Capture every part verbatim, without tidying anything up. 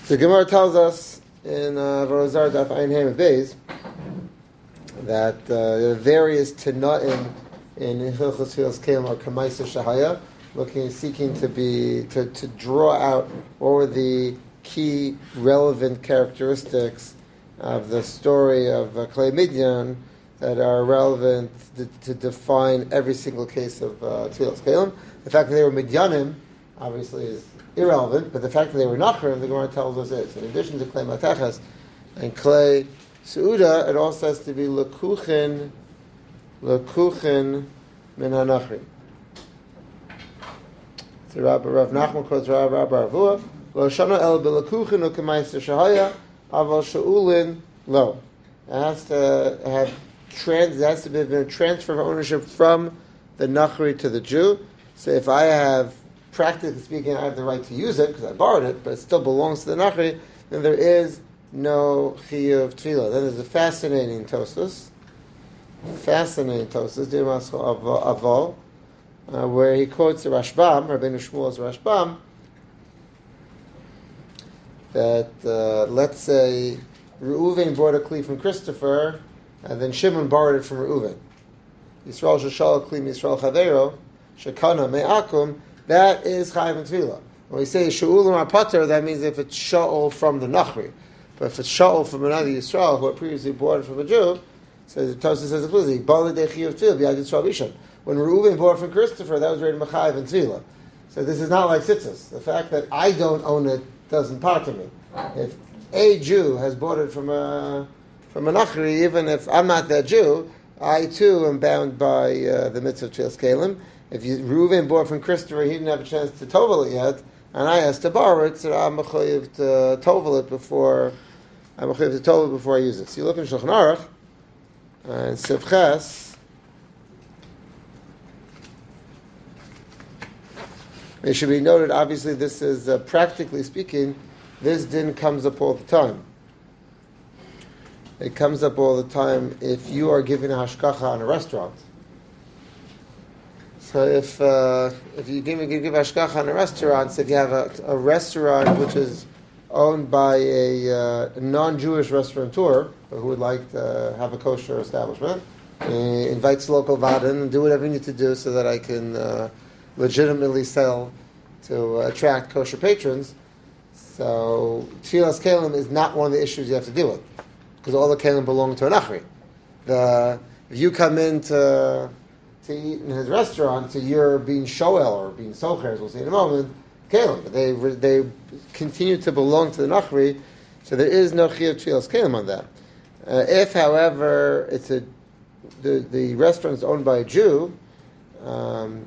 So Gemara tells us in uh, Vorozar Daf Ein Hem Beis that uh, there are various Tana'im in Hilchos Tfilas Kelim or Kamaisa Shahaya, looking, seeking to be to, to draw out what were the key relevant characteristics of the story of uh, Klei Midyan that are relevant to, to define every single case of uh, Tfilas Kelim. The fact that they were Midyanim obviously is irrelevant, but the fact that they were Nachrim, the Gemara tells us is. In addition to Klei Matachas and Klei Seuda, it also has to be Lekuchin, Lekuchin Min HaNachrim. So Rav Nachman quotes Rav Avua, Lo Shana El Belekuchin Ukemaisa Shahaya, Aval Shaulin Lo. It has to have trans. It has to be a transfer of ownership from the Nachri to the Jew. So if I have, practically speaking, I have the right to use it because I borrowed it, but it still belongs to the Nachri, then there is no Chiyuv Tefillah. Then there's a fascinating Tosfos, fascinating Tosfos, Dimas Aval, uh, where he quotes the Rashbam, Rabbeinu Shmuel's Rashbam, that uh, let's say Reuven bought a kli from Christopher, and then Shimon borrowed it from Reuven. Yisrael sheshal kli Yisrael chavero shekana me'akum. That is chayiv and tefillah. When we say she'ulim apater, that means if it's sha'ol from the nachri. But if it's sha'ol from another Yisrael who had previously bought it from a Jew, so the Tosfos says explicitly, bali dechiyav tefillah b'yad Yisrael rishon. When Reuven bought it from Christopher, that was rated mechayiv and tefillah. So this is not like tzitzis. The fact that I don't own it doesn't part of me. If a Jew has bought it from a from a nachri, even if I'm not that Jew, I too am bound by uh, the mitzvah of Tfilas Kelim. If you, Reuven bought from Christopher, he didn't have a chance to tovel it yet, and I asked to borrow it, so I'm mechayiv to tovel it before I'm mechayiv to tovel it before I use it. So you look in Shulchan Aruch and Sivches. It should be noted, obviously, this is uh, practically speaking, this din comes up all the time. It comes up all the time if you are giving a hashkacha on a restaurant. So if uh, if you give, give hashkacha on a restaurant, so if you have a, a restaurant which is owned by a, uh, a non-Jewish restaurateur who would like to have a kosher establishment, he invites local vadin and do whatever you need to do so that I can uh, legitimately sell to uh, attract kosher patrons. So Tfilas Kelim is not one of the issues you have to deal with, because all the Kelim belong to a Nachri. The if you come in to, to eat in his restaurant, so you're being Shoel or being Socher, as we'll see in a moment, Kelim. But they they continue to belong to the Nachri, so there is no Chiyuv Tfilas Kelim on that. Uh, if, however, it's a the the restaurant is owned by a Jew, um,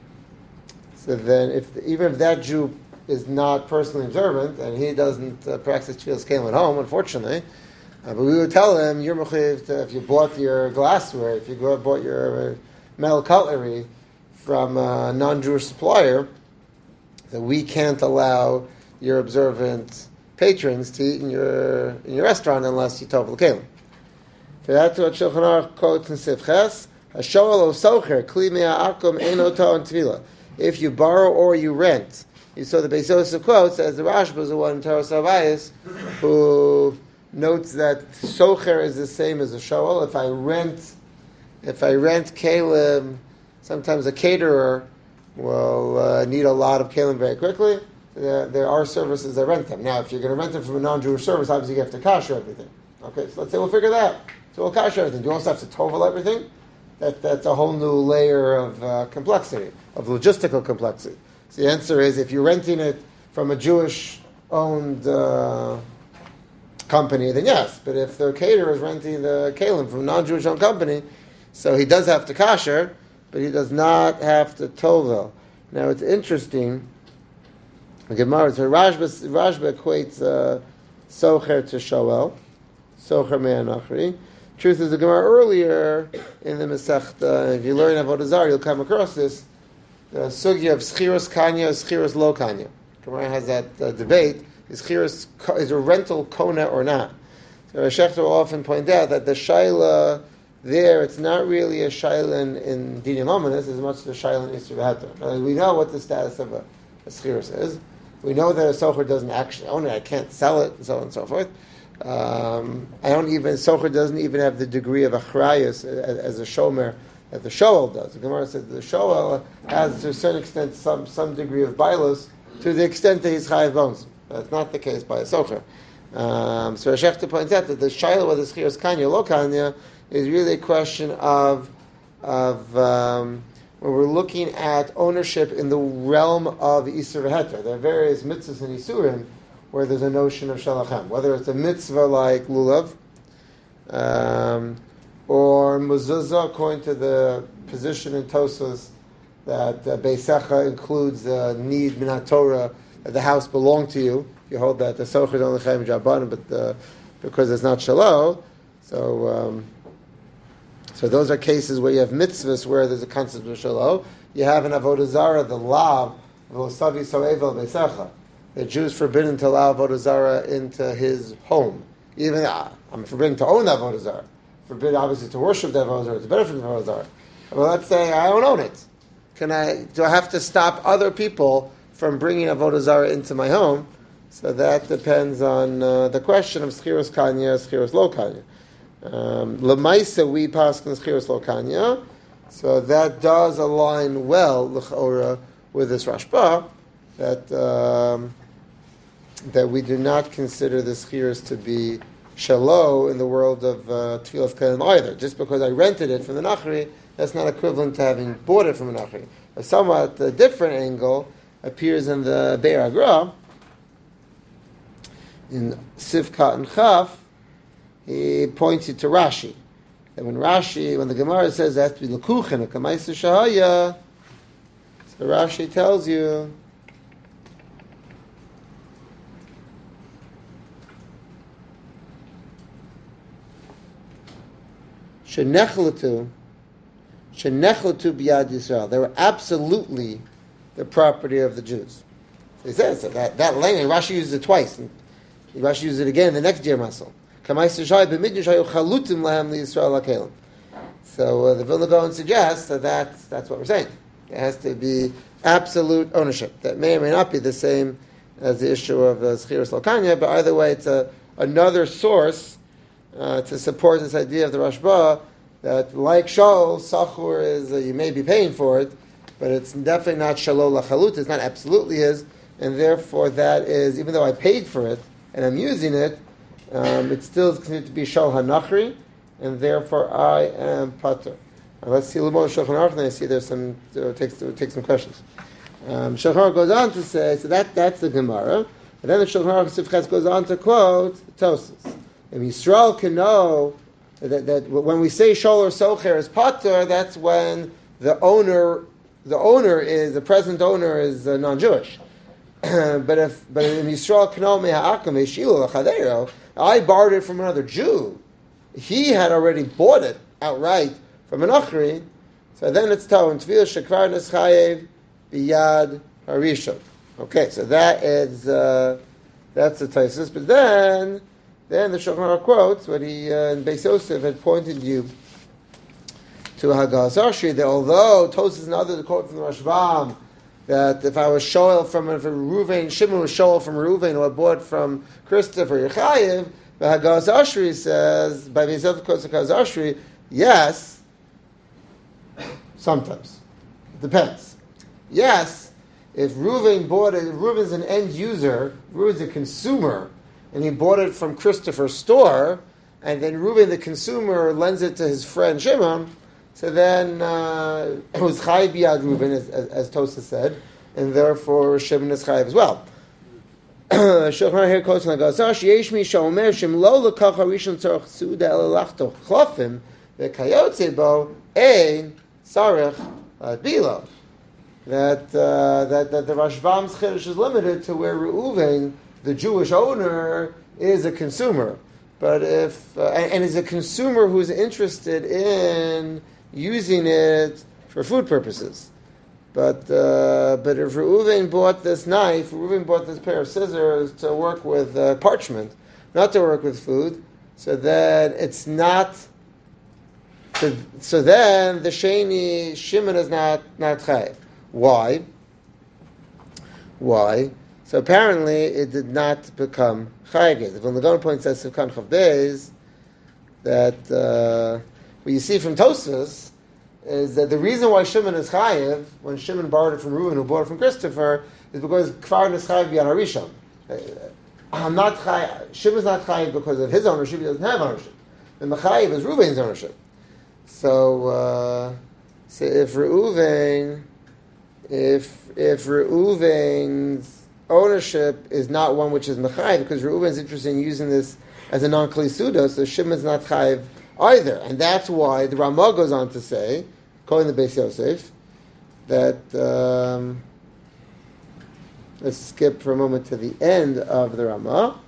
so then if even if that Jew is not personally observant, and he doesn't uh, practice Tfilas Kelim at home, unfortunately. Uh, but we would tell him, you're mechayiv if you bought your glassware, if you go, bought your uh, metal cutlery from a non-Jewish supplier, that we can't allow your observant patrons to eat in your in your restaurant unless you tovel Kelim. So that's what Shulchan Aruch quotes in Sivches. Hashoel o socher, kli me'akum ein oto on tefillah. If you borrow or you rent, you saw the Beis Yosef quotes, as the Rashba is the one in Toras Havayis, who notes that socher is the same as a shoel. If I rent, if I rent kelim, sometimes a caterer will uh, need a lot of kelim very quickly. There, there are services that rent them. Now, if you're going to rent them from a non-Jewish service, obviously you have to kasher everything. Okay, so let's say we'll figure that. So we'll kasher everything. Do you also have to tovel everything? That that's a whole new layer of uh, complexity, of logistical complexity. So the answer is, if you're renting it from a Jewish-owned uh, company, then yes. But if the caterer is renting the kelim from a non-Jewish-owned company, so he does have to kasher, but he does not have to tovel. Now it's interesting. The Gemara, so Rashba, Rashba equates uh, socher to shoel, socher me'anachri. Truth is, the Gemara earlier in the Masechta, if you learn Avodah Zarah, you'll come across this. The sugya of schiros kanya, schiros lo kanya. Gemara has that uh, debate: is schiros is a rental kona or not? So Shechter will often point out that the shaila there, it's not really a shaila in, in dinim ominous as much as a shaila in Yisur V'Heter. We know what the status of a, a schiros is. We know that a socher doesn't actually own it. I can't sell it, and so on and so forth. Um, I don't even socher doesn't even have the degree of achrayus as, as a shomer that the shoel does. The Gemara says the shoel has to a certain extent some some degree of bailus to the extent that he's chayav bones. That's not the case by a socher. Um, so Rashechta points out that the shaila whether schiros kanya lo kanya is really a question of of um, when we're looking at ownership in the realm of Isur v'Heter. There are various mitzvahs and Isurim where there's a notion of Shalachem, whether it's a mitzvah like Lulav, um, or Mezuzah, according to the position in Tosfos, that uh, Beisecha includes the need Minat Torah, that the house belonged to you. You hold that the Socher is only Chaim Jabban, but the, because it's not Shalom, so um, so those are cases where you have mitzvahs where there's a concept of Shalom. You have an Avodah Zarah, the Lav, V'osavi So'evel Beisecha. The Jew is forbidden to allow Avodah Zarah into his home. Even uh, I'm forbidden to own that Avodah Zarah. Forbidden, obviously, to worship that Avodah Zarah, to benefit from Avodah Zarah. Well, let's say I don't own it. Can I? Do I have to stop other people from bringing Avodah Zarah into my home? So that depends on uh, the question of Schiros Kanya, Schiros Lo Kanya. Lemaisa, we pass on Schiros Lo Kanya. So that does align well, l'chora, with this Rashba, that um, that we do not consider the schiros to be shalo in the world of uh, Tfilas Kalim either. Just because I rented it from the Nachri, that's not equivalent to having bought it from the Nachri. A somewhat uh, different angle appears in the Be'er Agra, in Sivkat and Chaf. He points it to Rashi. And when Rashi, when the Gemara says that has to be L'kuchen, a Kamaisa Shahaya, so Rashi tells you Shenechlatu, Shenechlatu b'yad Yisrael. They were absolutely the property of the Jews. So he says so that that language. Rashi uses it twice, and Rashi uses it again in the next Jer Masel. So uh, the Vilna Gaon suggests that that's, that's what we're saying. It has to be absolute ownership. That may or may not be the same as the issue of uh, Schiros Lokanya, but either way, it's a, another source uh, to support this idea of the Rashba that, like Shol, Sachur is, uh, you may be paying for it, but it's definitely not Shalol Lachalut, it's not absolutely his, and therefore that is, even though I paid for it, and I'm using it, um, it still is considered to be Shal HaNachri, and therefore I am Pater. Now let's see a little more Shulchan Aruch, and I see there's some, uh, take, uh, take some questions. Um, Shulchan Aruch goes on to say, so that that's the Gemara, and then the Shulchan Aruch Sifches goes on to quote Tosfos. And Yisrael can know that, that when we say Shol or Socher is Pater, that's when the owner, the owner is, the present owner is uh, non-Jewish. but if but in Yisrael Kano Meha'akam Eshilu L'Chadeiro, I borrowed it from another Jew. He had already bought it outright from an Achri, so then it's Tawon Tvil Shekvar Neschayev Biyad Harishon. Okay, so that is uh, that's the Taisus. But then then the Shulchan Aruch quotes what he uh, in Beis Yosef had pointed you to Hagaz Ashri that although Tosfos and others quote from the Rashbam that if I was shoel from if Reuven, Shimon was shoel from Reuven or bought from Christopher Yechayev, but Hagaz Ashri says by Beis Yosef quotes Hagaz Ashri, yes, sometimes it depends. Yes, if Reuven bought it, if Reuven's an end user, Reuven's a consumer, and he bought it from Christopher's store, and then Reuven the consumer lends it to his friend Shimon. So then uh, it was Chai Biyad Reuven, as, as, as Tosfos said, and therefore Shimon is Chai as well. Shulchan Aruch here quotes like Gazash Yesh Mi Shomer Shem Lo Lekach Harishon Tzorach Suda El Lachto Chlofim VeKayotze Bo Ein Sarech Bilo. That uh, that that the Rashbam's Chiddush is limited to where Reuven, the Jewish owner, is a consumer, but if uh, and, and is a consumer who's interested in using it for food purposes. But uh, but if Reuven bought this knife, Reuven bought this pair of scissors to work with uh, parchment, not to work with food, so then it's not. So, so then the Sheni Shimon is not not chayiv. Why? Why? So apparently it did not become chayiv. The Vilna Gaon points out Sivkan Chav Beis that uh, what you see from Tosfos is that the reason why Shimon is chayiv when Shimon borrowed it from Reuven, who bought it from Christopher, is because Kfar is chayiv b'yad harishon. I'm not chayiv. Shimon's not chayiv because of his ownership. He doesn't have ownership. The mechayiv is Reuven's ownership. So, uh, so if Reuven, if if Reuven's ownership is not one which is mechayiv, because Reuven is interested in using this as a non-kli suda, so Shimon's not chayiv either, and that's why the Ramah goes on to say, calling the Beis Yosef, that um, let's skip for a moment to the end of the Ramah.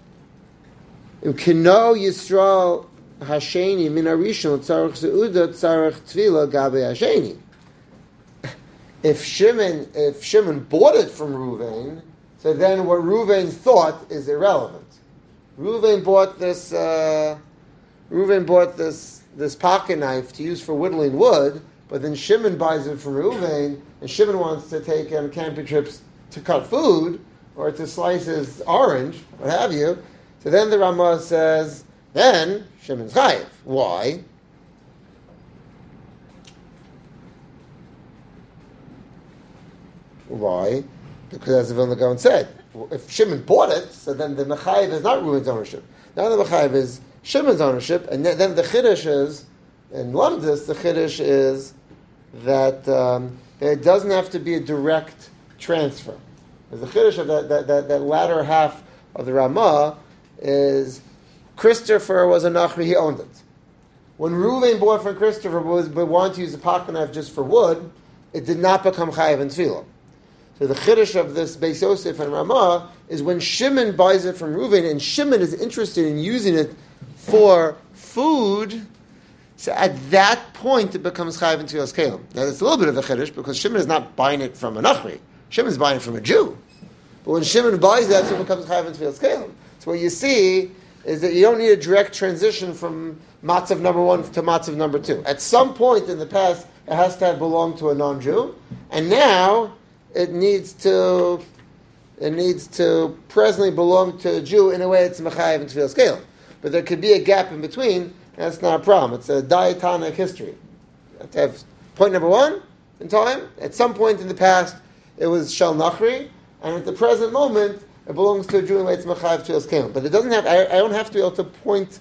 Ukino Yisrael Hasheni min harishon tzarich seuda tzarich tvila gabe Hasheni. If Shimon, if Shimon bought it from Reuven, so then what Reuven thought is irrelevant. Reuven bought this. Uh, Reuven bought this this pocket knife to use for whittling wood, but then Shimon buys it from Reuven, and Shimon wants to take on camping trips to cut food or to slice his orange, what have you. So then the Ramah says, then Shimon's chayiv. Why? Why? Because as the Vilna Gaon said, if Shimon bought it, so then the mechayiv is not Reuven's ownership. Now the mechayiv is Shimon's ownership, and then the chiddush is, in Lamdus, the chiddush is that, um, that it doesn't have to be a direct transfer. There's the chiddush of that, that, that, that latter half of the Ramah is Christopher was a nachri, he owned it. When Reuven bought from Christopher was but wanted to use the pocket knife just for wood, it did not become chayiv and tefillah. So the chiddush of this Beis Yosef and Ramah is when Shimon buys it from Reuven, and Shimon is interested in using it for food, so at that point it becomes chayiv and tefillas kelim. Now it's a little bit of a chiddush because Shimon is not buying it from a nachri. Shimon is buying it from a Jew. But when Shimon buys that, it becomes chayiv and tefillas kelim. So what you see is that you don't need a direct transition from matzav number one to matzav number two. At some point in the past, it has to have belonged to a non-Jew, and now it needs to it needs to presently belong to a Jew in a way it's mechayiv and tefillas kelim. But there could be a gap in between. That's not a problem. It's a diatonic history. You have to have point number one in time. At some point in the past, it was shel nachri, and at the present moment, it belongs to a Jew in way it's mechayiv tefillas kelim. But it doesn't have. I, I don't have to be able to point.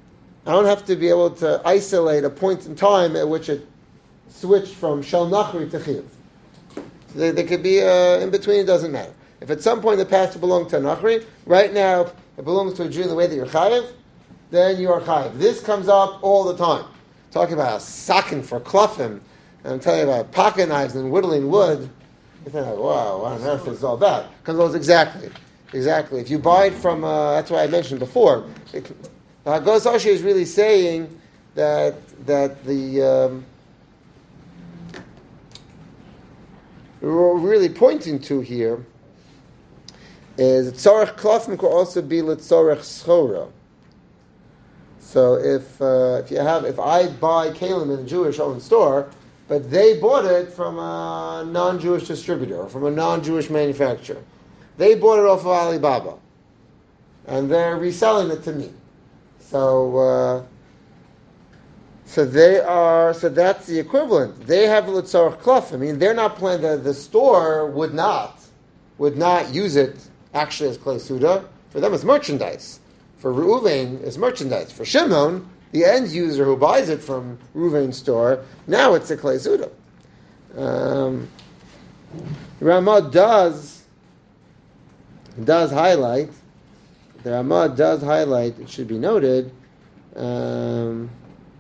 I don't have to be able to isolate a point in time at which it switched from shel nachri to chiyuv. So there, there could be uh, in between. It doesn't matter. If at some point in the past it belonged to a nachri, right now it belongs to a Jew in the way that you're chayiv, then you are chayiv. This comes up all the time. Talking about a sakin for klafim, and I'm telling you about pocket knives and whittling wood. You think, wow, what on earth is this all about? Comes almost exactly, exactly. If you buy it from, uh, that's why I mentioned before. It, the Hagos Ashi is really saying that that the um, we're really pointing to here is tzorech klafim could also be l'tzorech schora. So if uh, if you have if I buy kalim in a Jewish-owned store, but they bought it from a non-Jewish distributor or from a non-Jewish manufacturer, they bought it off of Alibaba, and they're reselling it to me. So uh, so they are so that's the equivalent. They have l'tzorech klaf. I mean, they're not planning. The, the store would not would not use it actually as klei suda. For them, it's merchandise. For Reuven, it's merchandise. For Shimon, the end user who buys it from Reuven's store, now it's a klei suda. Um, Ramah does does highlight. The Ramah does highlight. It should be noted. Um,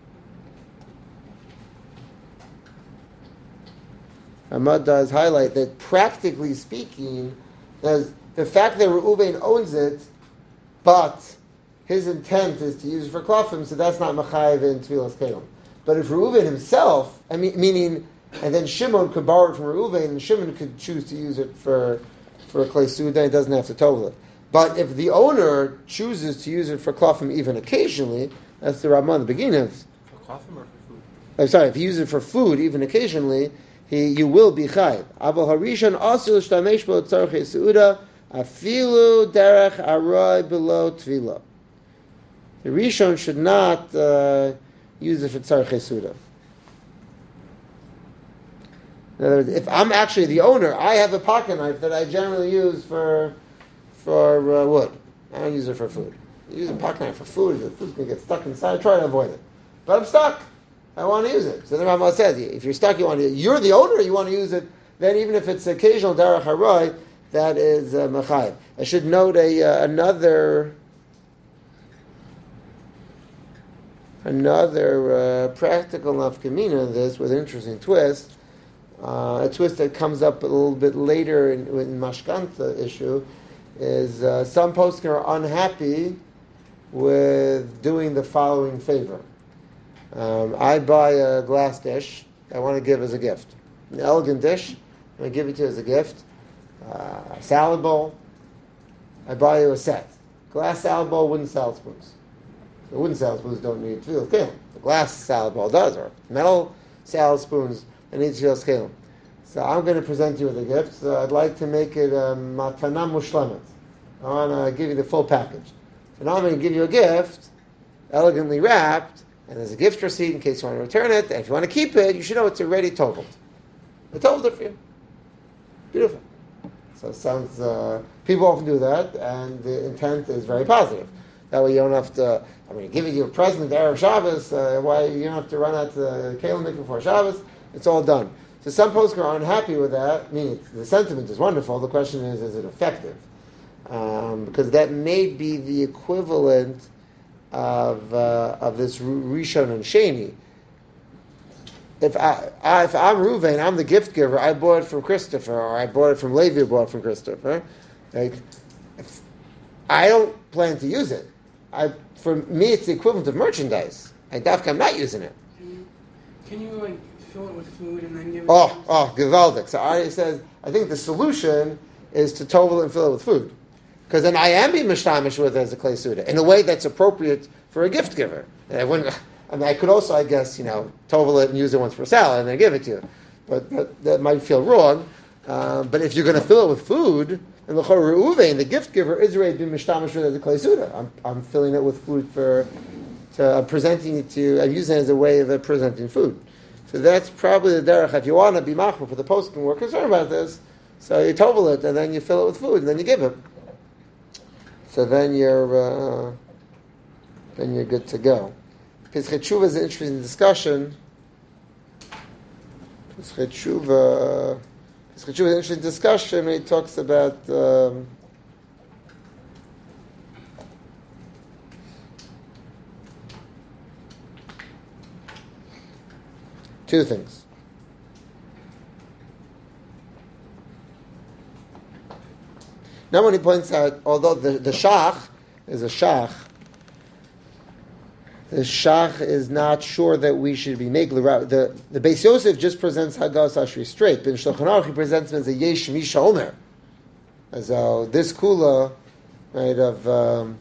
Ramah does highlight that, practically speaking, the fact that Reuven owns it, but his intent is to use it for klafim, so that's not machayev in tefillas kelim. But if Reuven himself, I mean, meaning, and then Shimon could borrow it from Reuven, and Shimon could choose to use it for for a klei suda, he doesn't have to total it. But if the owner chooses to use it for klafim even occasionally, that's the Ramah in the beginning of. For klafim or for food? I'm sorry, if you use it for food even occasionally, he you will be chayiv. Abel harishon asil shtamesh bo tzarchei seuda Afilu derech aroi below tvila. The Rishon should not uh, use it for tzarchei suda. In other words, if I'm actually the owner, I have a pocket knife that I generally use for for uh, wood. I don't use it for food. You use a pocket knife for food, the food's going to get stuck inside. I try to avoid it. But I'm stuck. I want to use it. So the Rambam says, if you're stuck, you want to. You're the owner. You want to use it. Then even if it's occasional derech haroy, that is uh, mechayev. I should note a uh, another another uh, practical nafkamina in this with an interesting twist. Uh, a twist that comes up a little bit later in, in mashkanta issue is uh, some poskim are unhappy with doing the following favor. Um, I buy a glass dish I want to give as a gift. An elegant dish, I'm going to give it to you as a gift. Uh, a salad bowl, I buy you a set. Glass salad bowl, wooden salad spoons. The wooden salad spoons don't need tefillah kelim. The glass salad bowl does, or metal salad spoons, they need tefillah kelim. So I'm going to present you with a gift. So I'd like to make it a matana mushlemet. I want to give you the full package. So now I'm going to give you a gift, elegantly wrapped, and there's a gift receipt in case you want to return it. And if you want to keep it, you should know it's already totaled. I totaled it for you. Beautiful. So it sounds, uh, people often do that, and the intent is very positive. That way you don't have to, I'm going to give you a present at Erev Shabbos, uh, why you don't have to run out to the Kalim Mikveh before Shabbos. It's all done. So some poskim are unhappy with that. I mean, the sentiment is wonderful. The question is, is it effective? Um, because that may be the equivalent of uh, of this Rishon and Sheni. If I, I if I'm Reuven, I'm the gift giver. I bought it from Christopher, or I bought it from Levi, bought it from Christopher. Like, if I don't plan to use it. I for me, it's the equivalent of merchandise. I dafka, I'm not using it. Can you, can you like fill it with food and then give it? Oh, oh, gewaldig. So Ari says, I think the solution is to tovel and fill it with food. Because then I am being mishtamish with it as a clay suda in a way that's appropriate for a gift giver. And I wouldn't. I mean, I could also, I guess, you know, tovel it and use it once for salad and then give it to you. But, but that might feel wrong. Um, but if you're going to fill it with food, and the Chor and the gift giver is already being mishtamish with it as a clay suda. I'm I'm filling it with food for, to, I'm presenting it to you. I'm using it as a way of uh, presenting food. So that's probably the derech. If you want to be machmir for the poskim, we're concerned about this. So you tovel it and then you fill it with food and then you give it. So then you're uh, then you're good to go. Pesach Tshuva is an interesting discussion. Pesach Tshuva, Pesach Tshuva is an interesting discussion when he talks about um, two things. Now when he points out, although the, the shach is a shach, the shach is not sure that we should be making the the Beis Yosef just presents Hagas Ashri straight, but in Shulchan Aruch he presents him as a Yesh Misha Omer, as though this kula, right, of um,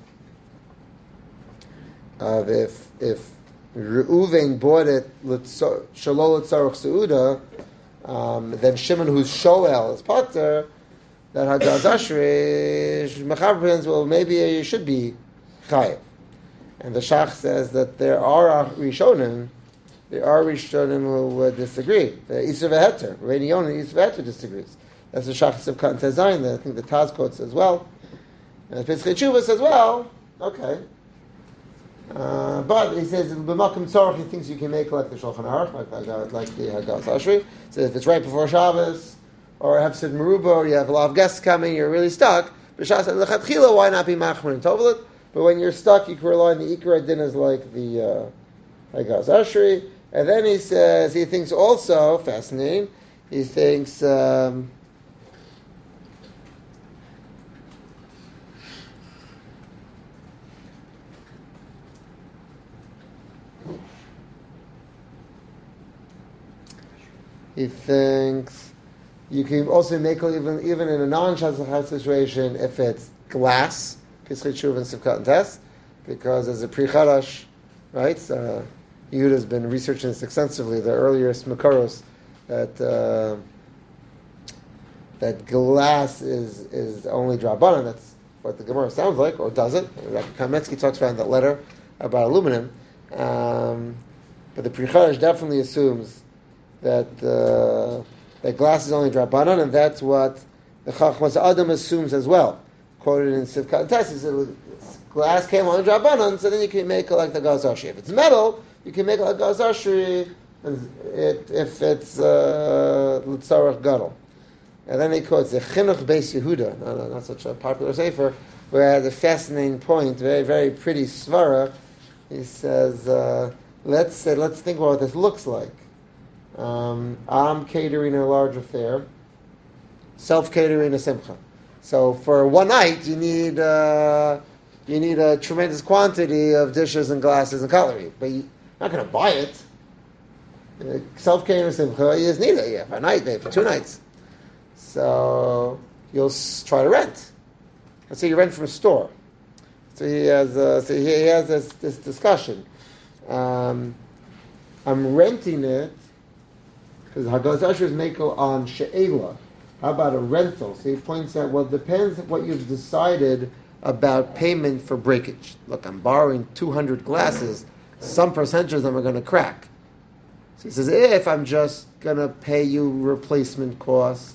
of if if Reuven bought it shalol tzarich seuda, um, then Shimon who's shoel is pater. That Hagas Ashri, Mechaber presents, well, maybe you should be chayiv. And the Shach says that there are Rishonim, there are Rishonim who uh, disagree. The Yisrael Heter, Reini Yonah, Yisrael Heter disagrees. That's the Shach of Katan Tezayin that I think the Taz quotes as well. And the Pesach Tshuva says, well, okay. Uh, but he says, B'makom Tzorach, he thinks you can make like the Shulchan Aruch, like, like the Hagas Ashri. So if it's right before Shabbos, or have said Meruba, or you have a lot of guests coming, you're really stuck. B'shas lechatchila, why not be machmer and tovelit? But when you're stuck, you can rely on the ikra dinas like the Hagas Ashri. And then he says he thinks also fascinating. He thinks um, he thinks. You can also make even even in a non-shazachar situation if it's glass, Pesach Tshuva and Sivkat and Test, because as a Pri Chadash, right? Uh, Yehuda has been researching this extensively. The earliest Makaros that uh, that glass is is only drabanan. That's what the Gemara sounds like, or does it? Rabbi Kamensky talks about in that letter about aluminum. Um, but the Pri Chadash definitely assumes that uh, that glass is only drabanan, and that's what the Chachmas Adam assumes as well. Quoted in Sivkat Tes, he said glass came on drabanan, so then you can make it like the Gazashri. If it's metal, you can make it like Gazashri it, if it's L'tzarach uh, Gadol. And then he quotes the Chinuch Beis Yehuda, no, no, not such a popular sefer, where it has a fascinating point, very, very pretty svara. He says, uh, let's say, let's think about what this looks like. Um, I'm catering a large affair, self-catering a simcha. So for one night, you need uh, you need a tremendous quantity of dishes and glasses and cutlery, but you're not going to buy it. Uh, self-catering a simcha, you just need it, yeah, for a night, maybe for two nights. So you'll s- try to rent. Let's say you rent from a store. So he has, uh, so he has this, this discussion. Um, I'm renting it because Hagaz Asher is meko on she'ela. How about a rental? So he points out, well, it depends what you've decided about payment for breakage. Look, I'm borrowing two hundred glasses. Some percentage of them are going to crack. So he says, if I'm just going to pay you replacement cost,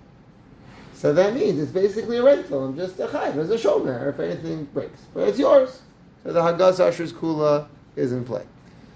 so that means it's basically a rental. I'm just a chayv, as a shomer, if anything breaks. But it's yours. So the Hagaz Asher's kula is in play.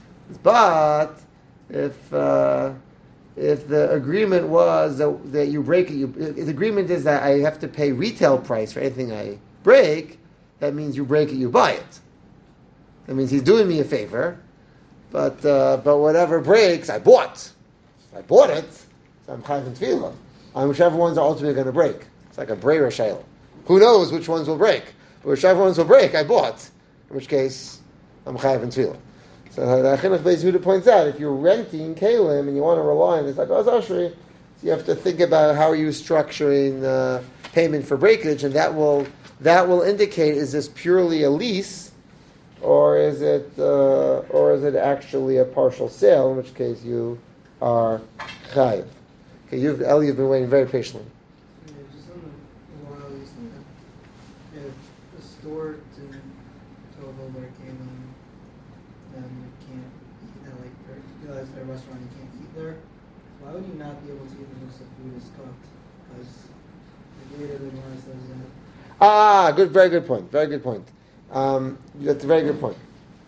But if uh, if the agreement was that, that you break it, you, if the agreement is that I have to pay retail price for anything I break, that means you break it, you buy it. That means he's doing me a favor, but uh, but whatever breaks, I bought. I bought it, so I'm chayv and tefillah. On whichever ones are ultimately going to break. It's like a breira shayla. Who knows which ones will break? But whichever ones will break, I bought. In which case, I'm chayv and tefillah. So the Chinuch Beis Yehuda points out, if you're renting kalim and you want to rely on this like Azashri, you have to think about how are you structuring uh, payment for breakage, and that will that will indicate, is this purely a lease, or is it uh, or is it actually a partial sale? In which case you are chayiv. Okay, you've Eli, you've been waiting very patiently. Yeah, just on the wild is that if a store didn't total their kalim, then you can't eat at like or you realize at a restaurant you can't eat there. Why would you not be able to eat once the food is cooked? Because the later the Gemara says that. Ah, good, very good point. Very good point. Um, that's a very good point.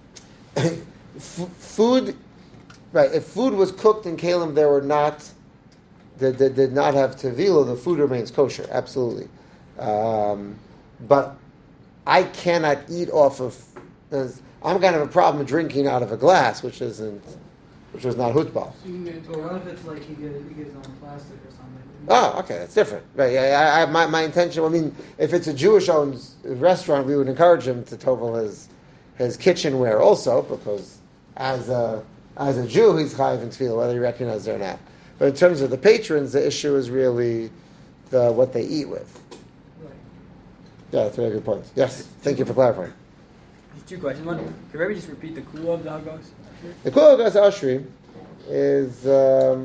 F- food, right? If food was cooked in kalim, there were not. That did, did not have tevila, the food remains kosher, absolutely. Um, but I cannot eat off of. I'm kind of a problem drinking out of a glass, which isn't, which is not hutbal. So you can get it But what if it's like he gets, he gets it on plastic or something? Oh, okay, that's different. Right? I, I, I, my, my intention. I mean, if it's a Jewish-owned restaurant, we would encourage him to tovel his his kitchenware also, because as a as a Jew, he's chayiv and tefillah, whether he recognizes it or not. But in terms of the patrons, the issue is really the what they eat with. Right. Yeah, that's a very good point. Yes, thank you for clarifying. Just two questions. One, could maybe just repeat the kula of the Hagos? The kula of Ashri is um,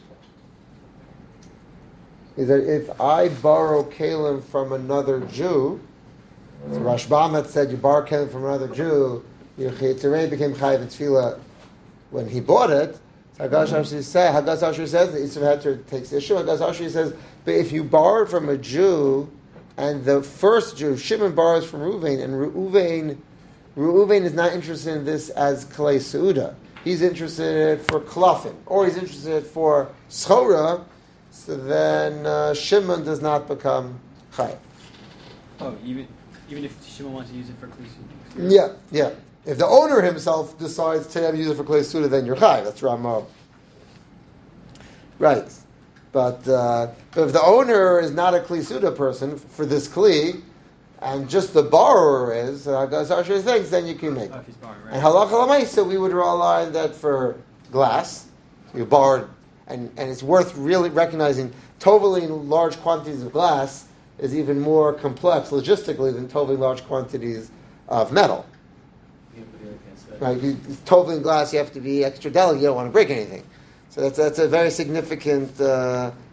is that if I borrow kalim from another Jew, so Rashbam said you borrow kalim from another Jew, your chitzarei became chayiv and tefillah when he bought it. Hagaz Ashri says, Hagaz Ashri says, the Yisrael Heter takes issue. Hagaz Ashri says, but if you borrowed from a Jew, and the first Jew, Shimon borrows from Reuven, and Reuven, Reuven is not interested in this as Kalei Seuda. He's interested for Klafim, or he's interested for Schora, so then uh, Shimon does not become Chayiv. Oh, even even if Shimon wants to use it for klisi. Yeah, yeah. If the owner himself decides to have use it for Klei Suda, then you're Chayiv. That's Ramah. Right. But, uh, but if the owner is not a Klei Suda person for this Kli, and just the borrower is, uh, Hagaz thinks, then you can make it. Oh, if he's borrowing, right? And halacha l'maisa, we would rely on that for glass. You borrowed, and, and it's worth really recognizing, toveling large quantities of glass is even more complex logistically than toveling large quantities of metal. Right, you, toveling glass, you have to be extra delicate. You don't want to break anything. So that's that's a very significant uh,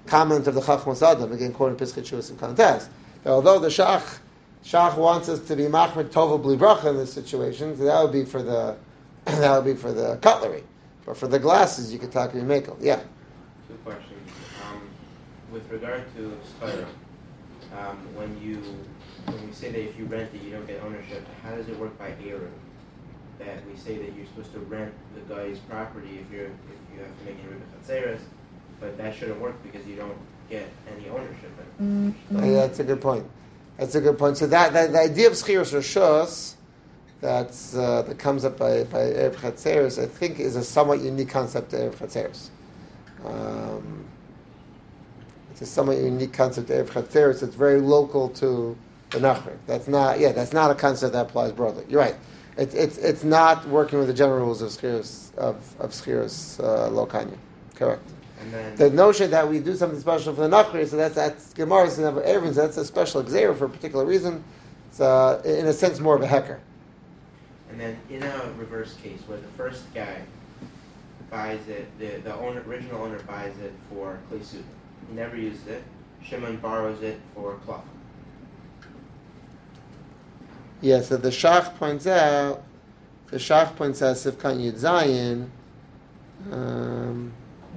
comment of the Chachmas Adam, again quoting Pischei Teshuvos and contest. Although the Shach Shach wants us to be machmir tova bli bracha in this situation, so that would be for the that would be for the cutlery, but for the glasses you could talk to Mekel. Yeah. Two questions. Um, with regard to schara, um, when you when we say that if you rent it you don't get ownership, how does it work by eruv? That we say that you're supposed to rent the guy's property if you're if you have to make it riba chatzeres, but that shouldn't work because you don't get any ownership in it. Mm-hmm. Yeah, that's a good point. That's a good point. So that, that the idea of schiros rishos that's uh, that comes up by by erev chatzeres, I think, is a somewhat unique concept to erev chatzeres. Um, it's a somewhat unique concept to erev chatzeres. It's very local to the nachri. That's not yeah. That's not a concept that applies broadly. You're right. It's it's it's not working with the general rules of schiros of of schiros uh, lo kanya. Correct. And then The notion that we do something special for the nachri, so that's that's Gemara's and Erevin, so that's a special exer for a particular reason. It's uh, in a sense more of a hecker. And then in a reverse case where the first guy buys it, the the owner, original owner buys it for Kli Suda. He never uses it. Shimon borrows it for cloth. Yeah, so the Shach points out, the Shach points out Sivkan Yud Zayin. Um,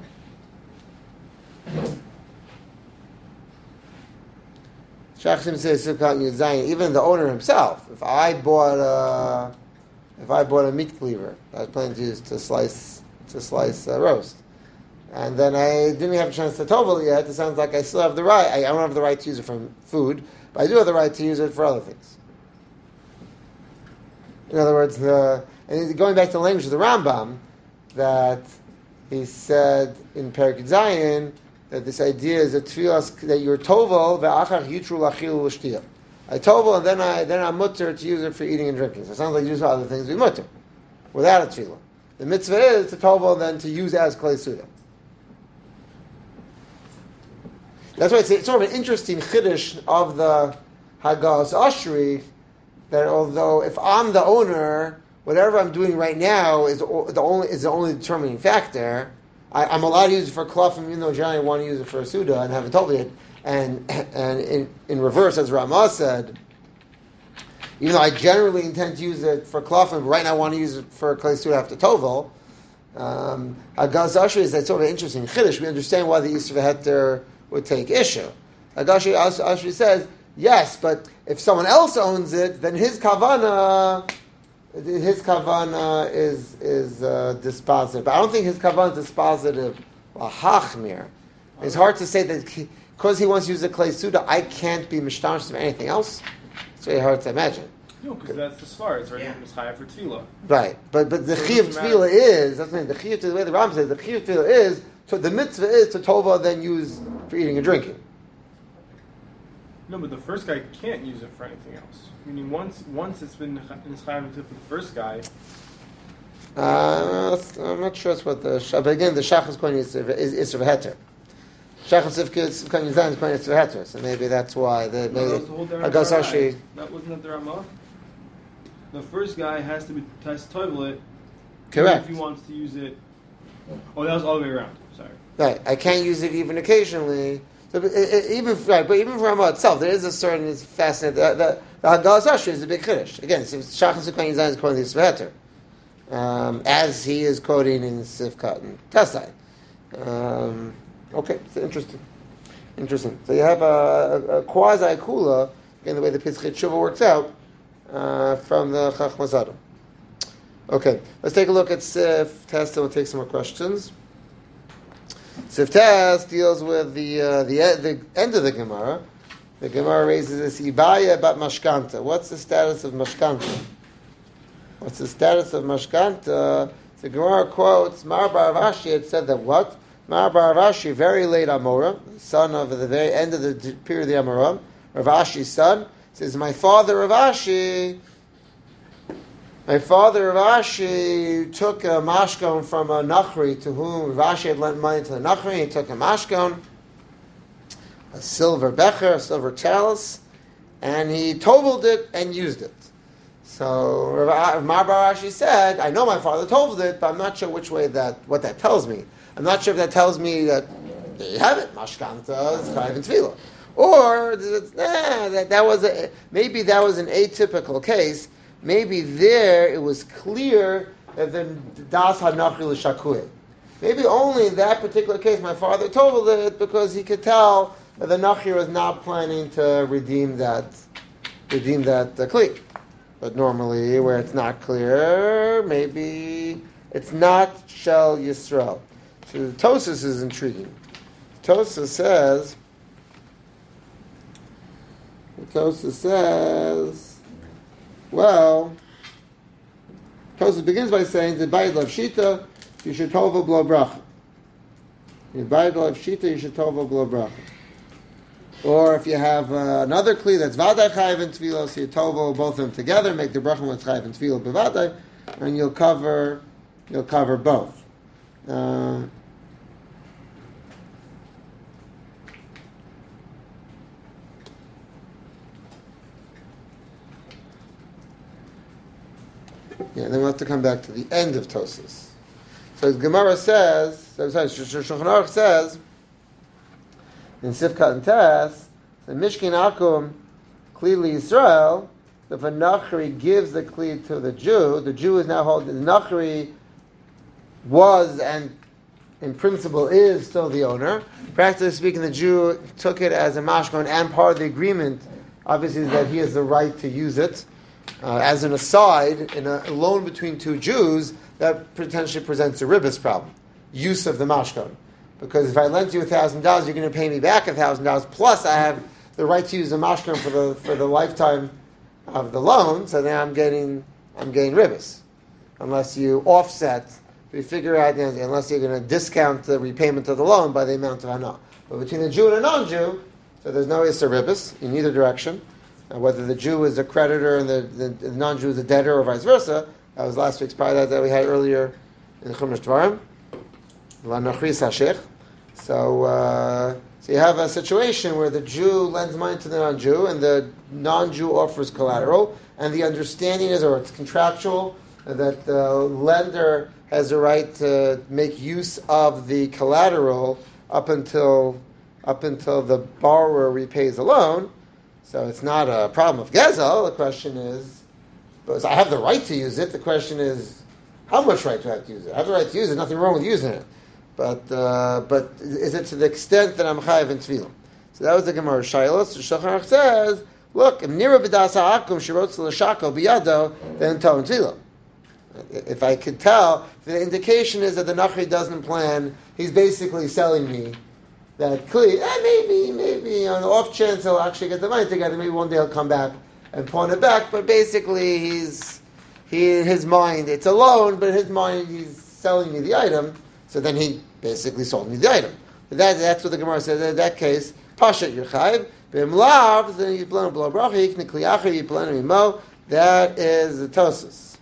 Shach seems to say Sivkan Yud Zayin. Even the owner himself. If I bought a, if I bought a meat cleaver, I was planning to use to slice to slice uh, roast, and then I didn't have a chance to tovel it yet. It sounds like I still have the right. I, I don't have the right to use it for food, but I do have the right to use it for other things. In other words, the, and going back to the language of the Rambam, that he said in Perek Zayin that this idea is a tefillah that you're tovel ve'achar yitru lachil v'shtiyah. I tovel and then I then I'm mutter to use it for eating and drinking. So it sounds like use other things we mutter without a tefillah. The mitzvah is to tovel and then to use as klei suda. That's why it's, it's sort of an interesting chiddush of the Hagas Ashri, that although if I'm the owner, whatever I'm doing right now is the only is the only determining factor. I, I'm allowed to use it for klafim, even though generally I want to use it for a suda and haven't told it. And and in, in reverse, as Ramah said, even though I generally intend to use it for klafim, but right now I want to use it for a klei suda after tovel. Um, Hagas Ashri is that sort of interesting chiddush. We understand why the Yisrael Heter would take issue. Hagas Ashri says, yes, but if someone else owns it, then his kavana, his kavana is is uh, dispositive. But I don't think his kavana is dispositive. Hachmir. It's hard to say that he, because he wants to use the klei suda, I can't be mishtamish of anything else. It's very hard to imagine. No, because that's the svar. It's right Yeah. in Messiah for tefillah. Right, but but the So it chiyuv doesn't tefillah matter. is that's the chiyuv the way the Ram says the chiyuv tefillah is so the mitzvah is to tova then use for eating and drinking. No, but the first guy can't use it for anything else. Meaning once once it's been in his chayv for the first guy. Uh, I'm not sure it's what the Shach, but again, the Shach is going to is is Heter. Shach and Sivka is going to is going to Heter, so maybe that's why the No, maybe that was the whole Hagas Ashri. That wasn't that the Ramah. The first guy has to be has to toivel it. Correct. If he wants to use it. Oh, that was all the way around. Sorry. Right, I can't use it even occasionally. So, it, it, even right, but even for Ramah itself, there is a certain it's fascinating. The, the, the Hagas Ashri is a big chiddush. Again, so Shach and Sivka is quoting the Heter. Um, as he is quoting in Sivkat and Tesai. Um, okay, so interesting. Interesting. So you have a, a, a quasi kula, again, the way the Pischei Teshuvah works out, uh, from the Chachmas Adam. Okay, let's take a look at Sif Test and we'll take some more questions. Sif Test deals with the, uh, the the end of the Gemara. The Gemara raises this Ibaya about Mashkanta. What's the status of Mashkanta? What's the status of Mashkanta? The Gemara quotes, Mar Bar Avashi had said that what? Mar Bar Avashi, very late Amora, son of the very end of the period of the Amora, Rav Ashi's son, says, my father Rav Ashi, my father Rav Ashi took a mashkon from a Nachri to whom Rav Ashi had lent money to the Nachri. He took a mashkon, a silver becher, a silver chalice, and he toveled it and used it. So Rav Mar Bar Ashi said, I know my father told it, but I'm not sure which way that, what that tells me. I'm not sure if that tells me that there you have it. Mashkanta is chayiv and tefillah. Or it's, nah, that, that was a, maybe that was an atypical case. Maybe there it was clear that the das hanachri l'shakui. Maybe only in that particular case my father told it because he could tell that the nachri was not planning to redeem that redeem that uh, kli. But normally, where it's not clear, maybe it's not Shel Yisrael. So the Tosas is intriguing. Tosas says, the Tosas says, well, Tosas begins by saying, the Bayit Lav Shita, you should tova blo bracha. In Bayit Lav Shita, you should tova blo bracha. Or if you have uh, another kli that's vaday chayiv and tefillah, so you tovel both of them together, make the bracha with chayiv and tefillah b'vaday, and you'll cover you'll cover both. Uh, yeah, then we'll have to come back to the end of Tosas. So Gemara says, so sorry, Shulchan Aruch says in Sifkat and Tess, the Mishkin Akum, Kli Yisrael, if a Nachri gives the Kli to the Jew, the Jew is now holding, the Nachri was and in principle is still the owner. Practically speaking, the Jew took it as a mashkon and part of the agreement, obviously, is that he has the right to use it. Uh, as an aside, in a loan between two Jews, that potentially presents a ribbis problem. Use of the mashkon. Because if I lent you a thousand dollars, you're going to pay me back a thousand dollars. Plus, I have the right to use the mashkon for the for the lifetime of the loan. So now I'm getting I'm getting ribbis, unless you offset. We figure out you know, unless you're going to discount the repayment of the loan by the amount of hana. But between a Jew and a non-Jew, so there's no isser ribbis in either direction. Uh, whether the Jew is a creditor and the, the, the non-Jew is a debtor, or vice versa. That was last week's part that we had earlier in Chumash Dvarim. La nachris hashech. So, uh, so you have a situation where the Jew lends money to the non-Jew, and the non-Jew offers collateral, and the understanding is, or it's contractual, that the lender has a right to make use of the collateral up until up until the borrower repays the loan. So it's not a problem of gezel. The question is, because I have the right to use it. The question is, how much right do I have to use it? I have the right to use it. Nothing wrong with using it. But uh, but is it to the extent that I'm chayiv in tefillah? So that was the Gemara Shailos. So Shulchan Aruch says, look, if nira b'das ha'akum shirotz l'shako biyado, then tov tefillah. If I could tell, the indication is that the Nachri doesn't plan. He's basically selling me that kli. Eh, maybe maybe on the off chance he'll actually get the money together. Maybe one day he'll come back and pawn it back. But basically, he's he in his mind it's a loan, but in his mind he's selling me the item. So then he basically sold me the item. But that, that's what the Gemara says. In that case, Pashat Yerchayv, B'imlav, then you plan below bracha, Yikne Kliyacha, you plan Mimo. That is the Tosas.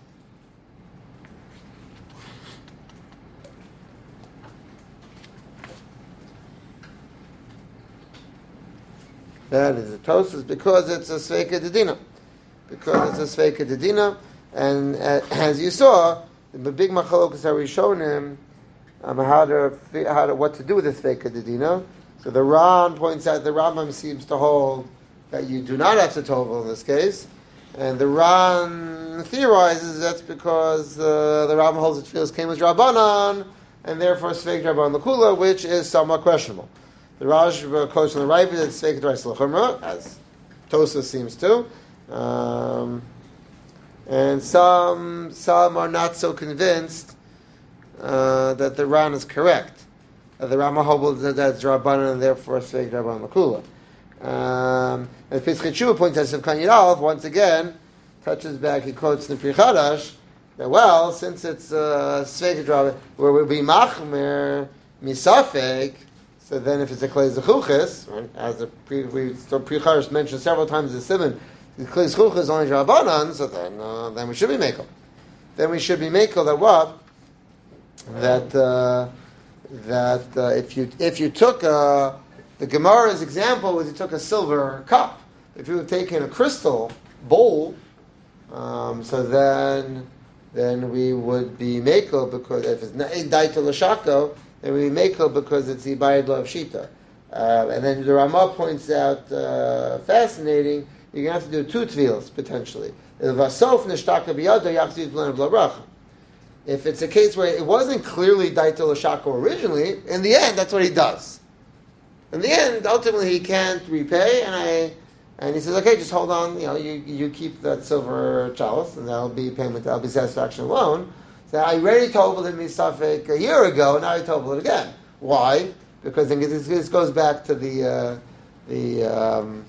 That is the Tosas because it's a Sveika Dedina. Because it's a Sveika Dedina. And uh, as you saw, the big Machalokas that we shown him, Um, how to how to what to do with this Sveika Dedina. So the Ran points out the Rambam seems to hold that you do not have to tovel in this case, and the Ran theorizes that's because uh, the Rambam holds it feels came as Rabbanan, and therefore Sveik Rabban Lakula, which is somewhat questionable. The Raj quotes on the right that Sveik Drais L'Chumra, as Tosas seems to, um, and some some are not so convinced. Uh, that the Ran is correct. Uh, the Rama holds that that's Rabbanan and therefore Sveik Rabban Lakula. Um, and Pischei Teshuva points out Sivkan Yidalef, once again, touches back, he quotes the Pri Chadash, that well, since it's uh, Sveik Rabban, where we'll be Machmer Misafek, so then if it's a Klei Zechuches, right, as the Pri, we, so Pri Chadash mentioned several times in the Simon, the Klei Zechuches is only Rabbanan, so then, uh, then we should be Mekel. Then we should be Mekel that what? That uh, that uh, if you if you took a, the Gemara's example was you took a silver cup. If you had taken a crystal bowl, um, so then then we would be mekel because if it's daita l'shako, then we mekel because it's the bayad lo of shita. Uh, and then the Ramah points out, uh, fascinating, you're going to have to do two tefillos, potentially. If it's a case where it wasn't clearly daita l'shako originally, in the end, that's what he does. In the end, ultimately, he can't repay, and I, and he says, okay, just hold on, you know, you you keep that silver chalice, and that'll be payment, that'll be satisfaction alone. So I already told him Misafik a year ago, and now I told him it again. Why? Because then this, this goes back to the uh, the um,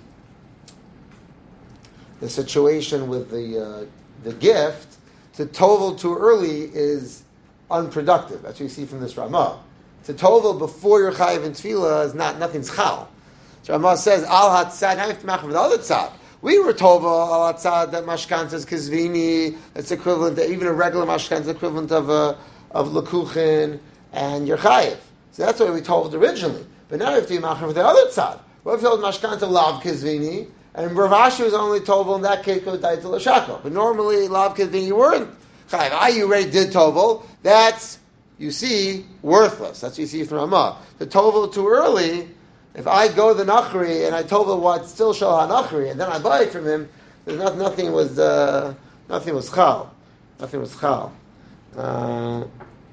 the situation with the uh, the gift. To tovel too early is unproductive. That's what you see from this Ramah. To tovel before you're chayiv in tefillah is not nothing's chal. So Ramah says al hatzad. Now you have to mach with the other tzad. We were told al hatzad that mashkanta is kizvini. It's equivalent to even a regular mashkanta is equivalent of a of lekuchin and your chayiv. So that's what we told originally. But now you have to be mach with the other tzad. What if you told mashkanta lav kizvini? And Rav Ashi was only tovel in that case goes daita l'shako. But normally lav kizvini you weren't chayiv. Ah, you already did tovel. That's you see worthless. That's what you see from Ramah. The tovel too early. If I go the nachri and I tovel what still shel hanachri and then I buy it from him, there's not, nothing was uh, nothing was chal. Nothing was chal. Uh,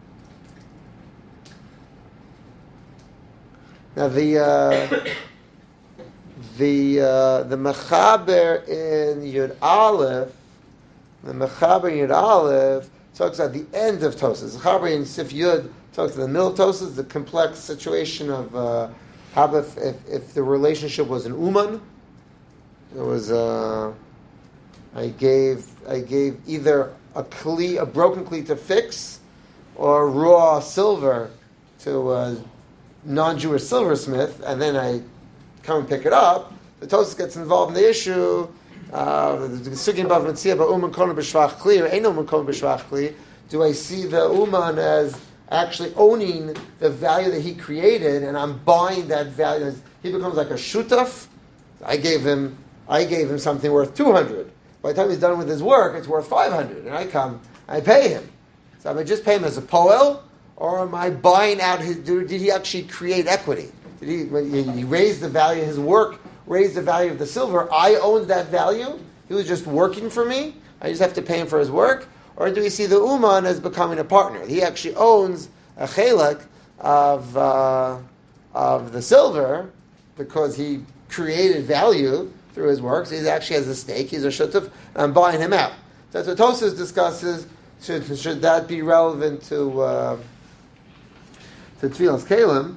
now the. Uh, The uh, the mechaber in Yud Aleph, the mechaber in Yud Aleph talks at the end of Tosas. The mechaber in Sif Yud talks at the middle of Tosas, the complex situation of uh, how if, if if the relationship was an uman, it was uh, I gave I gave either a kli, a broken kli to fix, or raw silver to a non-Jewish silversmith, and then I come and pick it up. The Tosfos gets involved in the issue. The sugin above mitzvah, but uman kono b'shvach kli or ain't uman kono b'shvach kli. Do I see the uman as actually owning the value that he created, and I'm buying that value? He becomes like a shutaf. I gave him, I gave him something worth two hundred. By the time he's done with his work, it's worth five hundred, and I come, I pay him. So am I just pay him as a poel, or am I buying out his? Did he actually create equity? Did he, when he raised the value of his work, raised the value of the silver? I owned that value. He was just working for me. I just have to pay him for his work. Or do we see the uman as becoming a partner? He actually owns a chelek of uh, of the silver because he created value through his work. So he actually has a stake. He's a shutuf, and I'm buying him out. So that's what Tosfos discusses. Should, should that be relevant to uh, to Tfilas Kalim?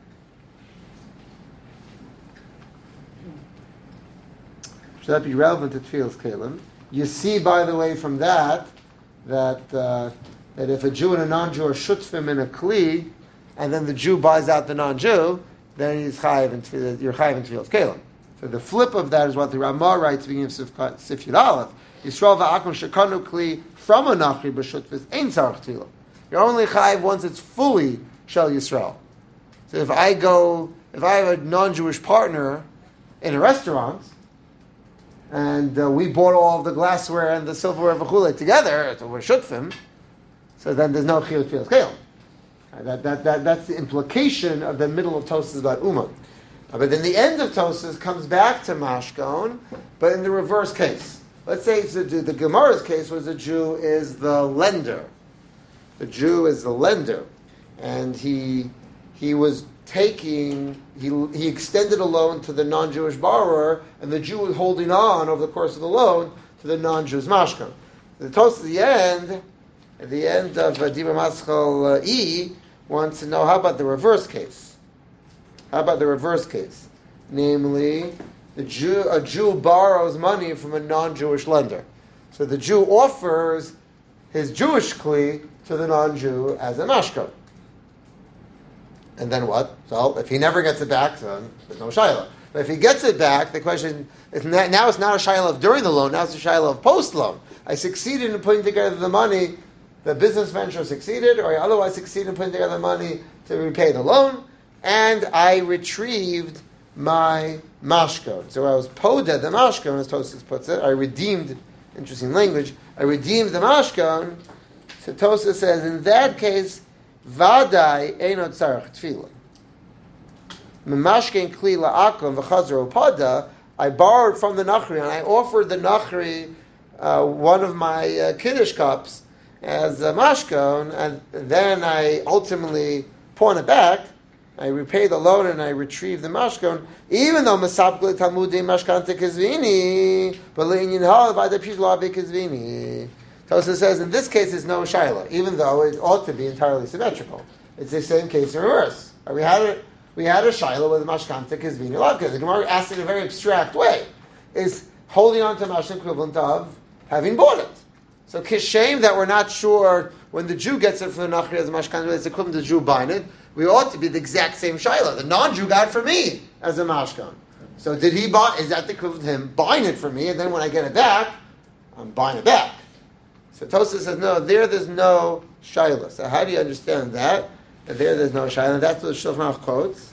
Should that be relevant to Tfilas Kalim? You see, by the way, from that, that uh, that if a Jew and a non-Jew are shutfim in a kli, and then the Jew buys out the non-Jew, then he's chayiv in tefillah, you're chayiv in Tfilas Kalim. So the flip of that is what the Ramah writes, beginning of Sif Yud Aleph. Yisrael va'akum shekanu kli from a nachri b'shutfis ein tzarich tefillah. You're only chayiv once it's fully shel Yisrael. So if I go, if I have a non-Jewish partner in a restaurant, and uh, we bought all of the glassware and the silverware v'chulei together, so we're shutfim, so then there's no chiyuv tefillas kalim. Uh, that, that, that, that's the implication of the middle of Tosas about Uman. Uh, but then the end of Tosas comes back to Mashkon, but in the reverse case. Let's say it's the, the Gemara's case was the Jew is the lender. The Jew is the lender. And he he was taking, he he extended a loan to the non-Jewish borrower, and the Jew was holding on over the course of the loan to the non-Jew's mashkon. The Tosfos at the end, at the end of uh, Divrei Maschal uh, E, wants to know, how about the reverse case? How about the reverse case? Namely, the Jew, a Jew borrows money from a non-Jewish lender. So the Jew offers his Jewish kli to the non-Jew as a mashkon. And then what? So if he never gets it back, then there's no shayla. But if he gets it back, the question is not, now it's not a shayla of during the loan, now it's a shayla of post-loan. I succeeded in putting together the money, the business venture succeeded, or I otherwise succeeded in putting together the money to repay the loan, and I retrieved my mashkon. So I was poded the mashkon, as Tosfos puts it. I redeemed, interesting language, I redeemed the mashkon. So Tosfos says, in that case, Vadai Eino Tzarech Tefillah. Memashkein Kli La'akum V'chazar Opada. I borrowed from the Nachri and I offered the Nachri uh, one of my uh, Kiddush cups as a mashkon, and then I ultimately pawn it back. I repay the loan and I retrieve the mashkon, even though Masabkli Talmudi Mashkanta Kizvini, but Le'inyin Hal Vada Pishla Kizvini. Tosa says in this case it's no shaila, even though it ought to be entirely symmetrical. It's the same case in reverse. We had a we had a shaila with Mashkanta Kizvini Lavka. The Gemara asked in a very abstract way: is holding on to mashkon equivalent of having bought it? So kishem that we're not sure when the Jew gets it from the Nachri as a mashkanta, it's equivalent to the Jew buying it. We ought to be the exact same shaila. The non-Jew got it for me as a mashkan. So did he buy? Is that the equivalent to him buying it for me? And then when I get it back, I'm buying it back. So Tosafos says no. There, there's no shaila. So how do you understand that? That there, there's no shaila. That's what the Shulchan Aruch quotes.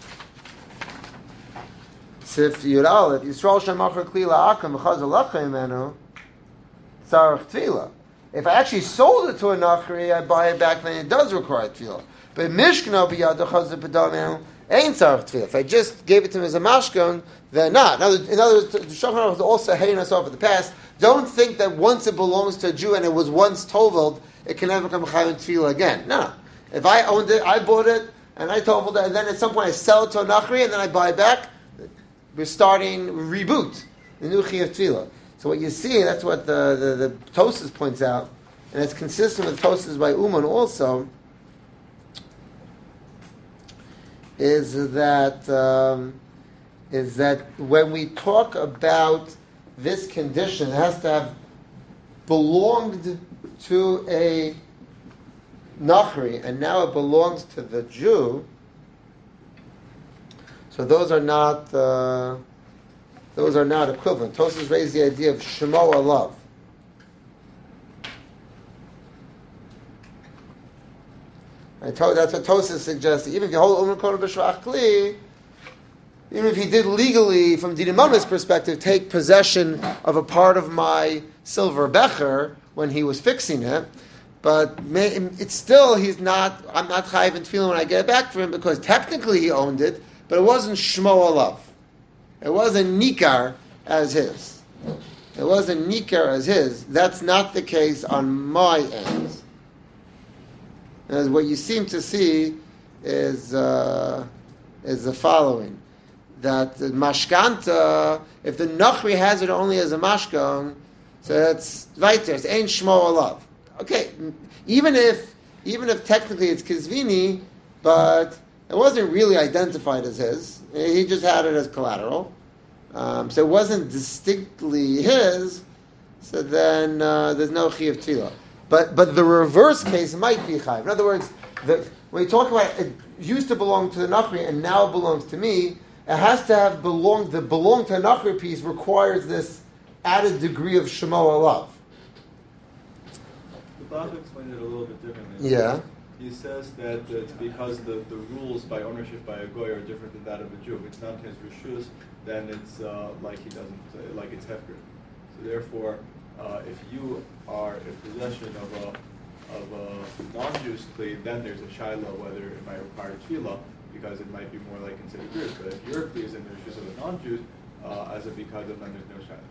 Sif Yural, if Yisrael Shemachar Kli La'akam V'chazal Lachem Menu Tzarech Tefillah. If I actually sold it to a Nachri, I buy it back, then it does require Tefillah. But Mishkno b'yado chazir b'damenu ain't tzarich tefillah. If I just gave it to him as a mashkon, then not. In other, in other words, the Shulchan Aruch was also haying us off in the past. Don't think that once it belongs to a Jew and it was once toveld, it can never become chayv tefillah again. No. If I owned it, I bought it, and I toveld it, and then at some point I sell it to a nachri, and then I buy it back, we're starting reboot the new chiyuv tefillah. So what you see, that's what the the, the Tosas points out, and it's consistent with Tosas by Uman also. Is that um, is that when we talk about this condition, it has to have belonged to a Nachri, and now it belongs to the Jew. So those are not uh, those are not equivalent. Tosas raised the idea of Shemo Alav. I told, that's what Tosas suggests. Even if you hold Uman Kodesh B'Shvach Kli, even if he did legally, from Didimama's perspective, take possession of a part of my silver becher when he was fixing it, but may, it's still, he's not, I'm not chayiv in tefillah when I get it back from him, because technically he owned it, but it wasn't Shmo Alav. It wasn't Nikar as his. It wasn't Nikar as his. That's not the case on my end. As what you seem to see is uh, is the following: that the mashkanta, if the nachri has it only as a mashkan, so that's weiter. It's ein shmo alav. Okay, even if even if technically it's kizvini, but it wasn't really identified as his. He just had it as collateral, um, so it wasn't distinctly his. So then uh, there's no chiyuv tefillah. But but the reverse case might be chayiv. In other words, the, when we talk about it used to belong to the nachri and now it belongs to me, it has to have belonged. The belong to a nachri piece requires this added degree of shemo alav. The Bach explained it a little bit differently. Yeah. He says that uh, it's because the, the rules by ownership by a goy are different than that of a Jew. If it's not his rishus, then it's uh, like he doesn't, uh, like it's hefker. So therefore, uh, if you are in possession of a of a non-Jew's kli, then there's a shiloh whether it might require tefillah, because it might be more like considered yours. But if your kli is in the rishus of a non-Jew, uh, as a because of, then there's no shiloh.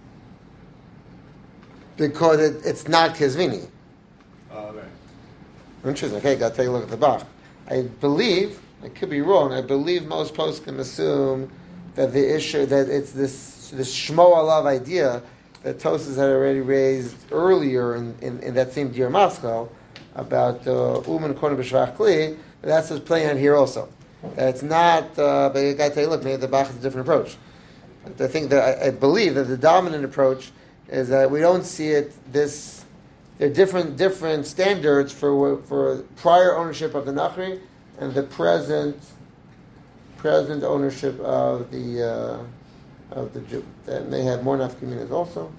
Because it, it's not kizvini. Uh, right. Interesting. Okay, got to take a look at the Bach. I believe, I could be wrong, I believe most posts can assume that the issue, that it's this this shmo alav idea that Tosas had already raised earlier in, in, in that same Dir Maschal about Uman Korn B'Shvach Kli, that's what's playing out here also. That it's not, uh, but you got to take a look, maybe the Bach has a different approach. But I think that, I, I believe that the dominant approach is that we don't see it this, there are different different standards for for prior ownership of the Nachri and the present present ownership of the uh, of the Jew. That may have more nafkaminas also.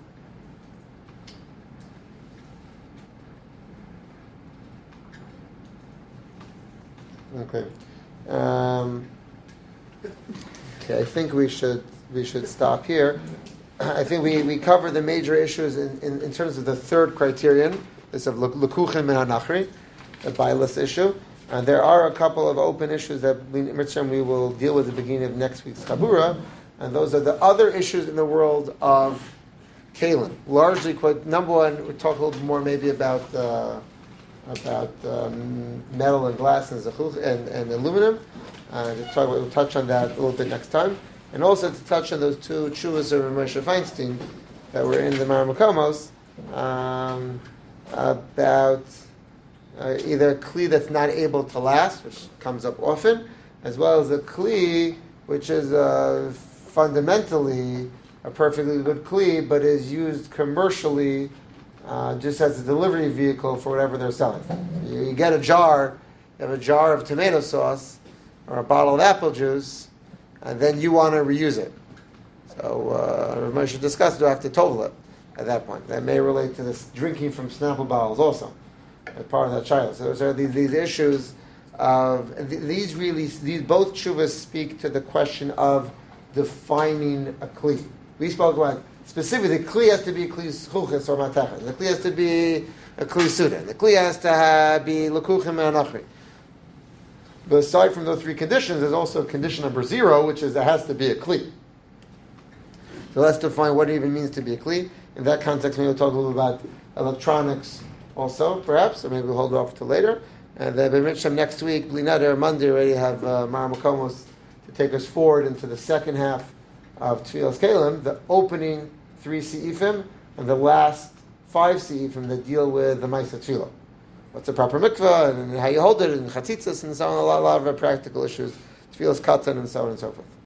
Okay. Um, okay, I think we should we should stop here. I think we, we covered the major issues in, in, in terms of the third criterion, this of Lekuchim and Hanachri, the Bailas issue. And there are a couple of open issues that we, we will deal with at the beginning of next week's Chabura, and those are the other issues in the world of Kalim. Largely, quite, number one, we'll talk a little bit more maybe about uh, about um, metal and glass and, and, and aluminum. Uh, to talk, we'll touch on that a little bit next time. And also to touch on those two chuvas of Moshe Feinstein that were in the Maramakomos um, about uh, either a kli that's not able to last, which comes up often, as well as a kli which is uh, fundamentally a perfectly good kli, but is used commercially uh, just as a delivery vehicle for whatever they're selling. You, you get a jar, you have a jar of tomato sauce or a bottle of apple juice, and then you want to reuse it. So, uh, Rav Moshe discussed, do I have to total it at that point? That may relate to this drinking from Snapple bottles also, as part of that child. So, those are these, these issues of, th- these really, these both chuvas speak to the question of defining a kli. We spoke about, specifically, the kli has to be a kli chuchis or matachas. The kli has to be a kli suda. The kli has to have, be lekuchim and anachri. But aside from those three conditions, there's also condition number zero, which is there has to be a kli. So let's define what it even means to be a kli. In that context, maybe we'll talk a little about electronics also, perhaps, or maybe we'll hold it off to later. And then B'Mitzvah next week, Blinada, Monday, already have uh, Mar Makomos to take us forward into the second half of Tfilas Kalim, the opening three seifim, and the last five seifim that deal with the Ma'aseh Tefillah. What's a proper mikvah, and how you hold it, and chatzitzas, and so on, a lot, a lot of practical issues, tefillas katan, and so on and so forth.